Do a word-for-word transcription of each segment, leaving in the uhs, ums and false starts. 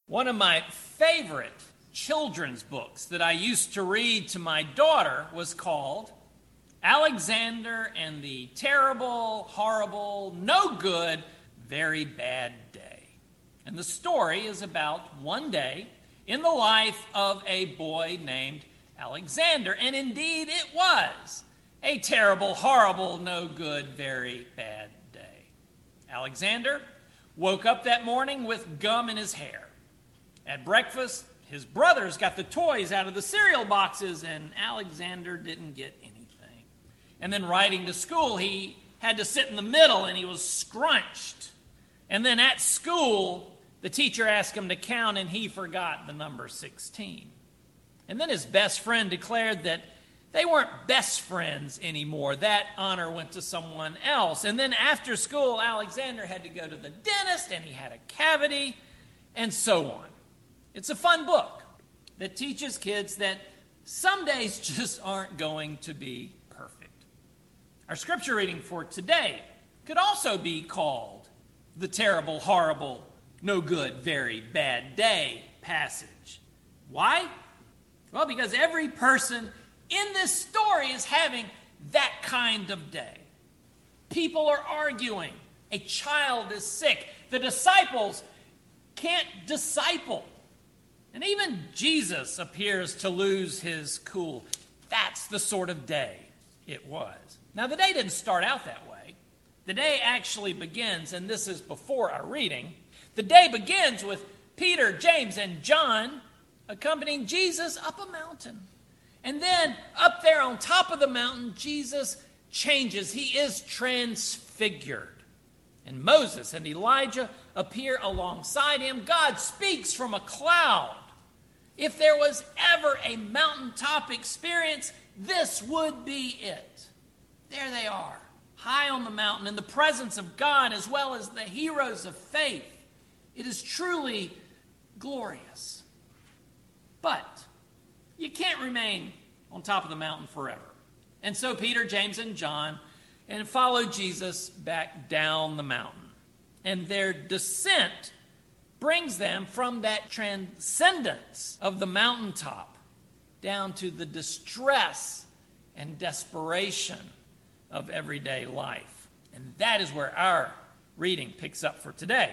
One of my favorite children's books that I used to read to my daughter was called Alexander and the Terrible, Horrible, No Good, Very Bad Day. And the story is about one day in the life of a boy named Alexander. And indeed it was a terrible, horrible, no good, very bad day. Alexander woke up that morning with gum in his hair. At breakfast, his brothers got the toys out of the cereal boxes, and Alexander didn't get anything. And then riding to school, he had to sit in the middle, and he was scrunched. And then at school, the teacher asked him to count, and he forgot the number sixteen. And then his best friend declared that they weren't best friends anymore. That honor went to someone else. And then after school, Alexander had to go to the dentist, and he had a cavity, and so on. It's a fun book that teaches kids that some days just aren't going to be perfect. Our scripture reading for today could also be called the terrible, horrible, no good, very bad day passage. Why? Well, because every person in this story is having that kind of day. People are arguing. A child is sick. The disciples can't disciple. And even Jesus appears to lose his cool. That's the sort of day it was. Now, the day didn't start out that way. The day actually begins, and this is before our reading. The day begins with Peter, James, and John accompanying Jesus up a mountain. And then up there on top of the mountain, Jesus changes. He is transfigured. And Moses and Elijah appear alongside him. God speaks from a cloud. If there was ever a mountaintop experience, this would be it. There they are, high on the mountain in the presence of God as well as the heroes of faith. It is truly glorious. But you can't remain on top of the mountain forever. And so Peter, James, and John and follow Jesus back down the mountain. And their descent brings them from that transcendence of the mountaintop down to the distress and desperation of everyday life. And that is where our reading picks up for today.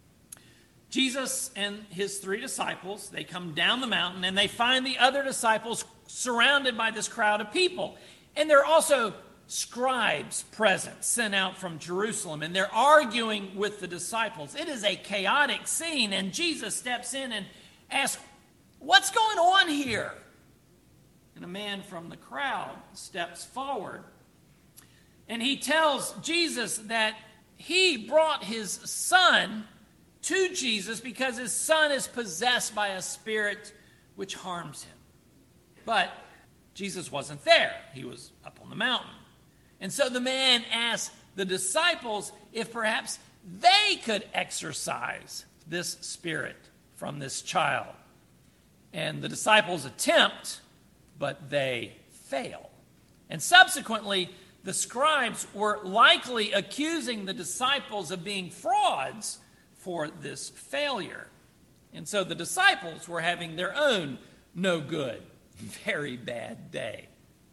Jesus and his three disciples, they come down the mountain and they find the other disciples surrounded by this crowd of people. And there are also scribes present, sent out from Jerusalem, and they're arguing with the disciples. It is a chaotic scene, and Jesus steps in and asks, "What's going on here?" And a man from the crowd steps forward, and he tells Jesus that he brought his son to Jesus because his son is possessed by a spirit which harms him. But Jesus wasn't there. He was up on the mountain. And so the man asked the disciples if perhaps they could exorcise this spirit from this child. And the disciples attempt, but they fail. And subsequently, the scribes were likely accusing the disciples of being frauds for this failure. And so the disciples were having their own no good, very bad day.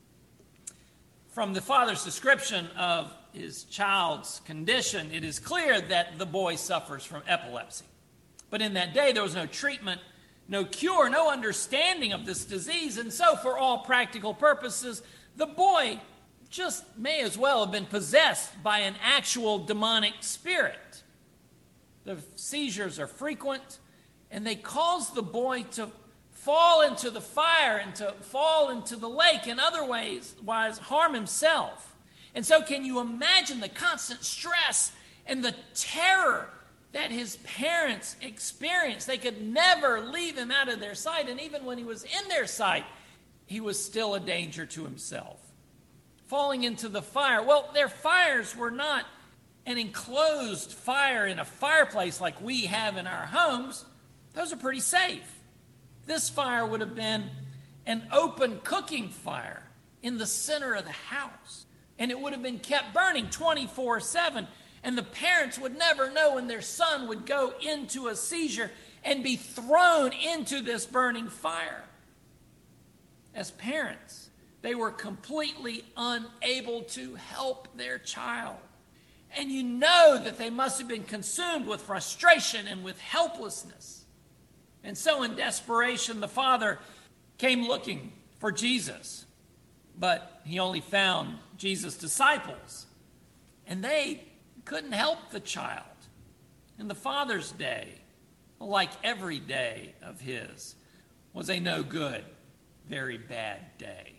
From the father's description of his child's condition, it is clear that the boy suffers from epilepsy. But in that day, there was no treatment, no cure, no understanding of this disease. And so, for all practical purposes, the boy just may as well have been possessed by an actual demonic spirit. The seizures are frequent, and they cause the boy to fall into the fire and to fall into the lake, in other ways, wise harm himself. And so can you imagine the constant stress and the terror that his parents experienced? They could never leave him out of their sight, and even when he was in their sight, he was still a danger to himself. Falling into the fire, well, their fires were not an enclosed fire in a fireplace like we have in our homes. Those are pretty safe. This fire would have been an open cooking fire in the center of the house. And it would have been kept burning twenty-four seven. And the parents would never know when their son would go into a seizure and be thrown into this burning fire. As parents, they were completely unable to help their child. And you know that they must have been consumed with frustration and with helplessness. And so in desperation, the father came looking for Jesus. But he only found Jesus' disciples. And they couldn't help the child. And the father's day, like every day of his, was a no good, very bad day.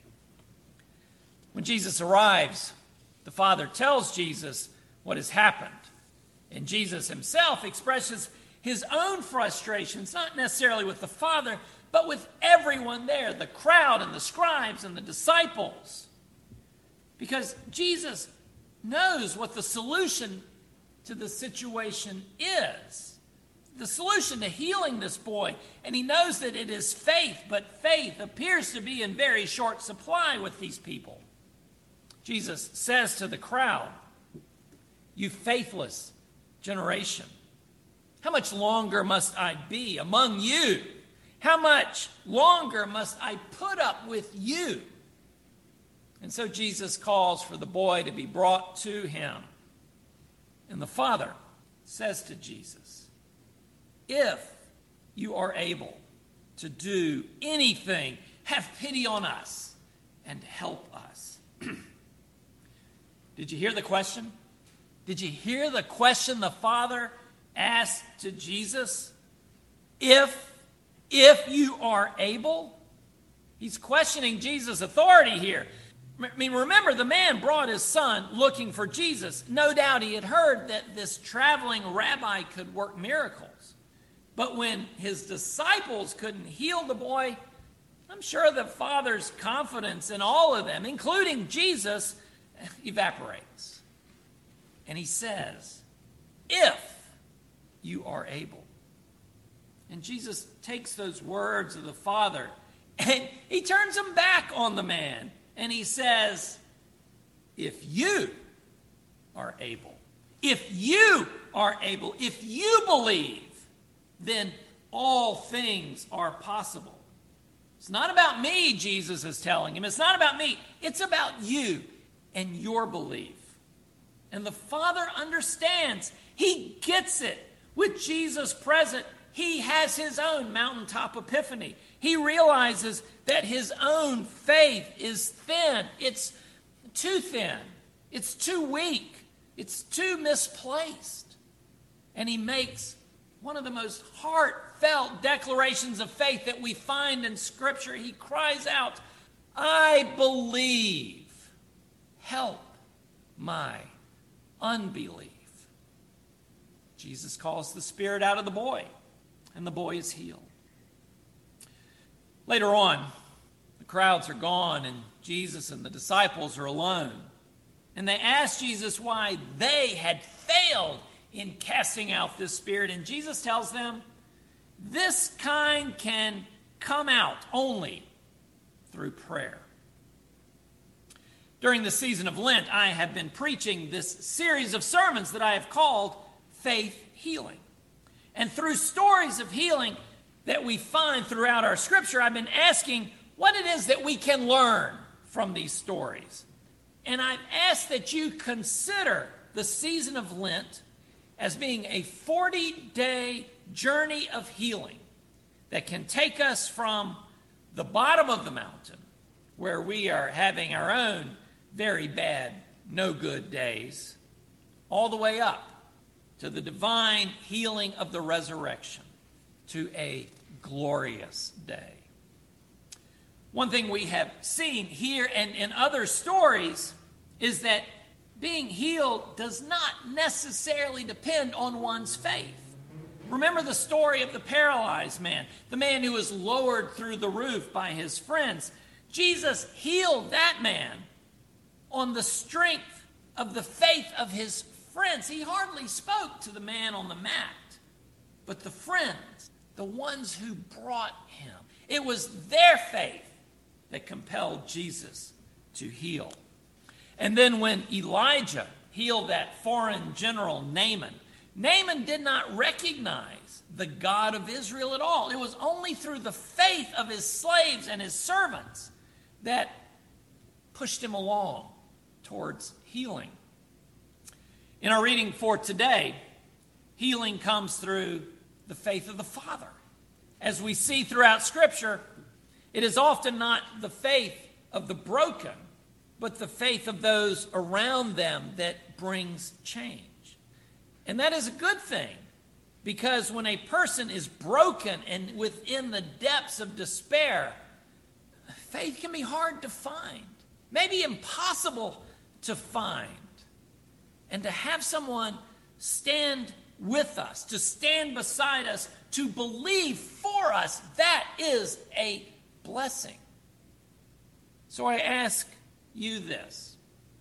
When Jesus arrives, the father tells Jesus what has happened. And Jesus himself expresses his own frustrations, not necessarily with the father, but with everyone there, the crowd and the scribes and the disciples. Because Jesus knows what the solution to the situation is. The solution to healing this boy. And he knows that it is faith, but faith appears to be in very short supply with these people. Jesus says to the crowd, "You faithless generation, how much longer must I be among you? How much longer must I put up with you?" And so Jesus calls for the boy to be brought to him. And the father says to Jesus, "If you are able to do anything, have pity on us and help us." Did you hear the question? Did you hear the question the father asked to Jesus? If, if you are able? He's questioning Jesus' authority here. I mean, remember, the man brought his son looking for Jesus. No doubt he had heard that this traveling rabbi could work miracles. But when his disciples couldn't heal the boy, I'm sure the father's confidence in all of them, including Jesus, evaporates. And he says, "If you are able." And Jesus takes those words of the father and he turns them back on the man. And he says, "If you are able, if you are able, if you believe, then all things are possible." It's not about me, Jesus is telling him. It's not about me. It's about you and your belief. And the father understands. He gets it. With Jesus present, he has his own mountaintop epiphany. He realizes that his own faith is thin. It's too thin. It's too weak. It's too misplaced. And he makes one of the most heartfelt declarations of faith that we find in Scripture. He cries out, "I believe. Help my unbelief." Jesus calls the spirit out of the boy, and the boy is healed. Later on, the crowds are gone, and Jesus and the disciples are alone. And they ask Jesus why they had failed in casting out this spirit. And Jesus tells them, this kind can come out only through prayer. During the season of Lent, I have been preaching this series of sermons that I have called Faith Healing. And through stories of healing that we find throughout our Scripture, I've been asking what it is that we can learn from these stories. And I've asked that you consider the season of Lent as being a forty-day journey of healing that can take us from the bottom of the mountain, where we are having our own very bad, no good days, all the way up to the divine healing of the resurrection, to a glorious day. One thing we have seen here and in other stories is that being healed does not necessarily depend on one's faith. Remember the story of the paralyzed man, the man who was lowered through the roof by his friends. Jesus healed that man on the strength of the faith of his friends. He hardly spoke to the man on the mat, but the friends, the ones who brought him, it was their faith that compelled Jesus to heal. And then when Elijah heal that foreign general Naaman, Naaman did not recognize the God of Israel at all. It was only through the faith of his slaves and his servants that pushed him along towards healing. In our reading for today, healing comes through the faith of the Father. As we see throughout Scripture, it is often not the faith of the broken, but the faith of those around them that brings change. And that is a good thing, because when a person is broken and within the depths of despair, faith can be hard to find, maybe impossible to find. And to have someone stand with us, to stand beside us, to believe for us, that is a blessing. So I ask you this.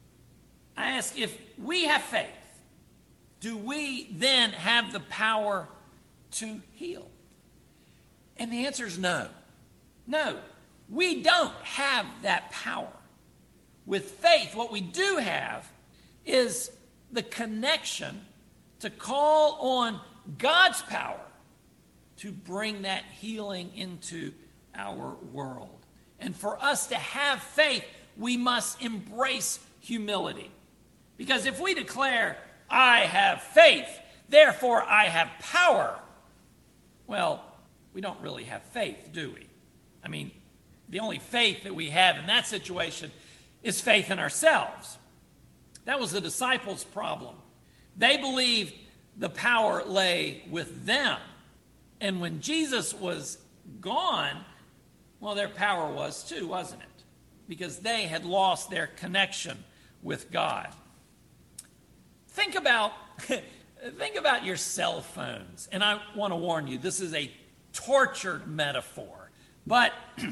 I ask, if we have faith, do we then have the power to heal? And the answer is no. No, we don't have that power. With faith, what we do have is the connection to call on God's power to bring that healing into our world. And for us to have faith, we must embrace humility. Because if we declare, I have faith, therefore I have power, well, we don't really have faith, do we? I mean, the only faith that we have in that situation is faith in ourselves. That was the disciples' problem. They believed the power lay with them. And when Jesus was gone, well, their power was too, wasn't it? Because they had lost their connection with God. Think about, think about your cell phones. And I want to warn you, this is a tortured metaphor. But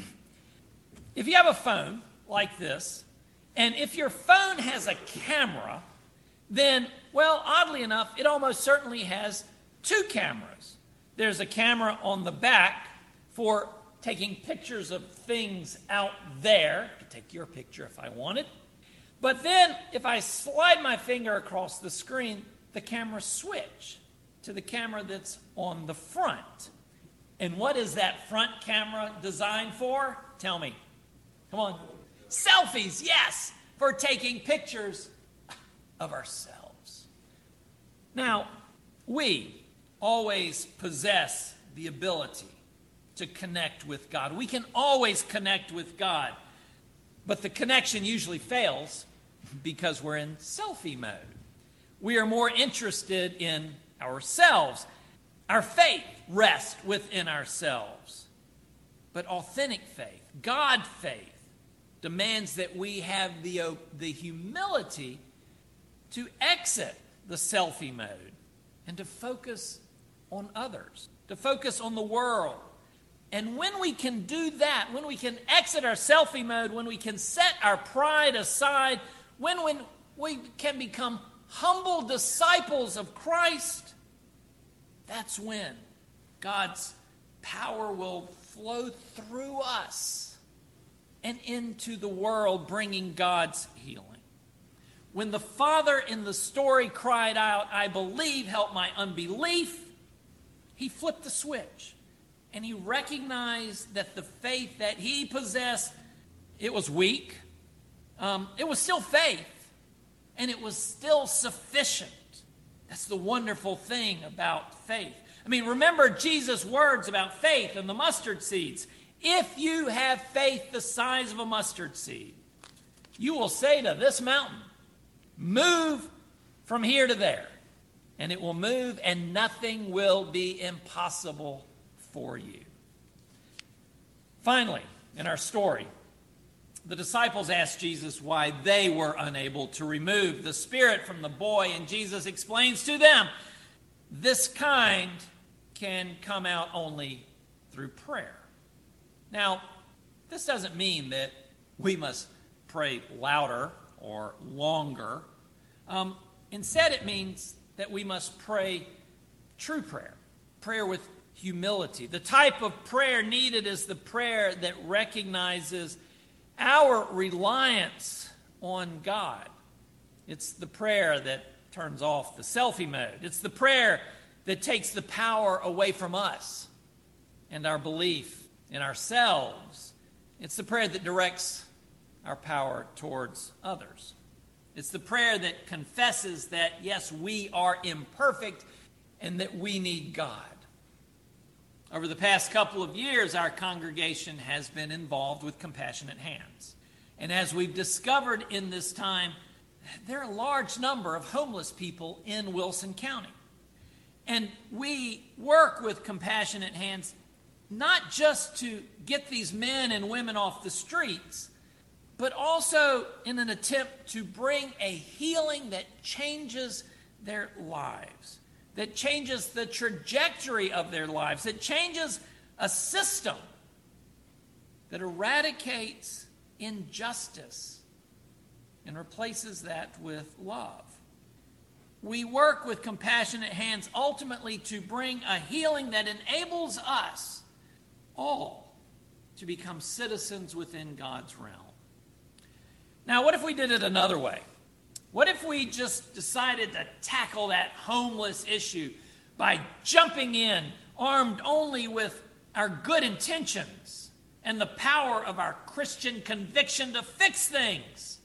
if you have a phone like this, and if your phone has a camera, then, well, oddly enough, it almost certainly has two cameras. There's a camera on the back for taking pictures of things out there. I could take your picture if I wanted. But then, if I slide my finger across the screen, the cameras switch to the camera that's on the front. And what is that front camera designed for? Tell me. Come on. Selfies, yes, for taking pictures of ourselves. Now, we always possess the ability to connect with God. We can always connect with God, but the connection usually fails because we're in selfie mode. We are more interested in ourselves. Our faith rests within ourselves. But authentic faith, God faith, demands that we have the, uh, the humility to exit the selfie mode and to focus on others, to focus on the world. And when we can do that, when we can exit our selfie mode, when we can set our pride aside, when, when we can become humble disciples of Christ, that's when God's power will flow through us and into the world, bringing God's healing. When the father in the story cried out, I believe, help my unbelief, he flipped the switch. And he recognized that the faith that he possessed, it was weak. Um, it was still faith. And it was still sufficient. That's the wonderful thing about faith. I mean, remember Jesus' words about faith and the mustard seeds. If you have faith the size of a mustard seed, you will say to this mountain, move from here to there. And it will move, and nothing will be impossible for you. Finally, in our story, the disciples asked Jesus why they were unable to remove the spirit from the boy, and Jesus explains to them, this kind can come out only through prayer. Now, this doesn't mean that we must pray louder or longer. Um, instead, it means that we must pray true prayer, prayer with humility. The type of prayer needed is the prayer that recognizes our reliance on God It's the prayer that turns off the selfie mode. It's the prayer that takes the power away from us and our belief in ourselves. It's the prayer that directs our power towards others. It's the prayer that confesses that, yes, we are imperfect and that we need God. Over the past couple of years, our congregation has been involved with Compassionate Hands. And as we've discovered in this time, there are a large number of homeless people in Wilson County. And we work with Compassionate Hands not just to get these men and women off the streets, but also in an attempt to bring a healing that changes their lives, that changes the trajectory of their lives, that changes a system that eradicates injustice and replaces that with love. We work with Compassionate Hands ultimately to bring a healing that enables us all to become citizens within God's realm. Now, what if we did it another way? What if we just decided to tackle that homeless issue by jumping in, armed only with our good intentions and the power of our Christian conviction to fix things?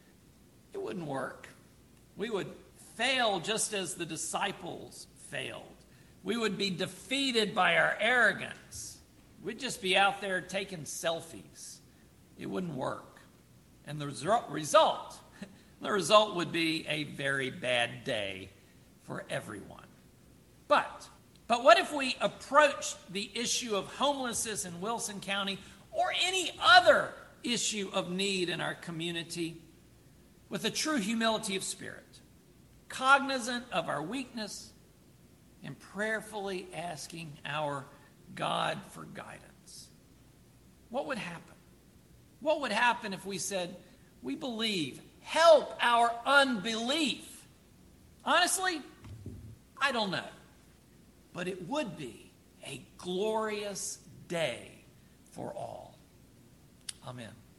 It wouldn't work. We would fail just as the disciples failed. We would be defeated by our arrogance. We'd just be out there taking selfies. It wouldn't work. And the result, the result would be a very bad day for everyone. But, but what if we approached the issue of homelessness in Wilson County or any other issue of need in our community with a true humility of spirit, cognizant of our weakness and prayerfully asking our God for guidance? What would happen? What would happen if we said, we believe, help our unbelief? Honestly, I don't know. But it would be a glorious day for all. Amen.